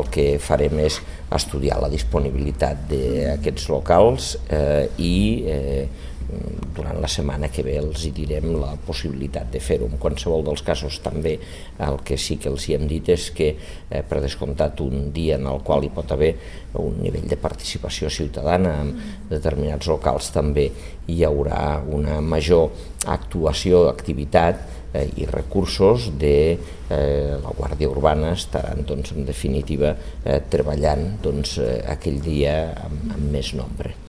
el que farem és estudiar la disponibilitat d'aquests locals i durant la setmana que ve els direm la possibilitat de fer-ho. En qualsevol dels casos també el que sí que els hem dit és que per descomptat un dia en el qual hi pot haver un nivell de participació ciutadana en determinats locals també hi haurà una major actuació, activitat i recursos de la Guàrdia Urbana estaran en definitiva treballant aquell dia amb més nombre.